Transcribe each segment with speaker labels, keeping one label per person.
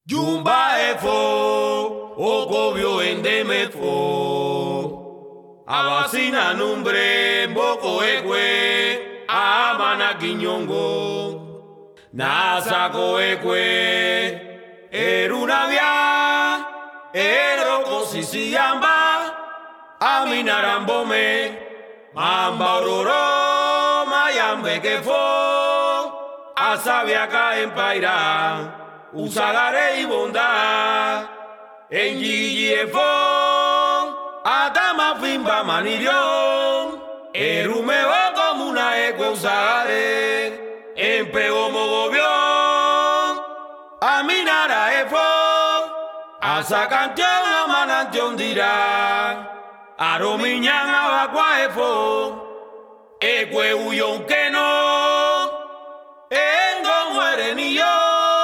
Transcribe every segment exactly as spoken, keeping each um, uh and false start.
Speaker 1: Jumba efo, okobio endeme fo. Abasina numbre, boko ekwe, amana kinyongo. Nasako ekwe, erunavia, eroko sisiyamba, aminarambome, mamba ororo, mayambe kefo, asabiaka empaira. Usagare y bondad en Gigi-efo Adama fimba manirión Erumeo como una eco usagare En pego mogobión Aminara efo Asa canción a mananción dirá Aromiñan abacua efo Eque huyón que no Engo muere ni yo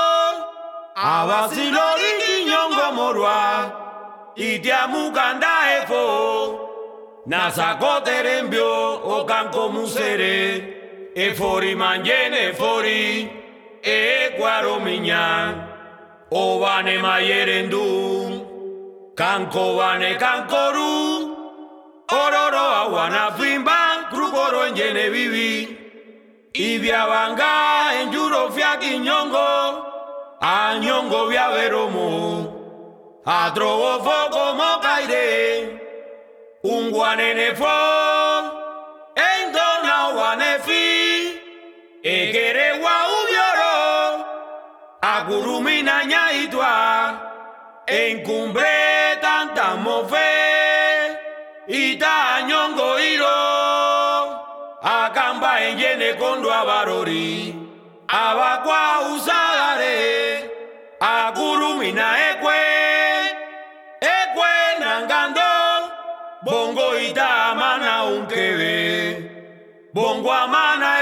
Speaker 1: Abasilo ikinyongo morwa Itiamukanda efo Nasako terembio Okanko musere Efori manjene efori Ekwaro minya Obane mayerendu Kanko bane kankoru Ororo awana fimba Krukoro enjene bibi Ibiabanga enjuro fia kinyongo Anyongo via veromo, a trovo foco mo caire, un guanene fo, en dona guanefi, e quere guau lloro, a curumina ñaitua, en cumbre tanta mofe, y ta nyongo iro, a camba en yene condo a barori, a bakwa usagare. Agurumina ekwe, ekwe nangando, bongo ita amana unkebe, bongo amana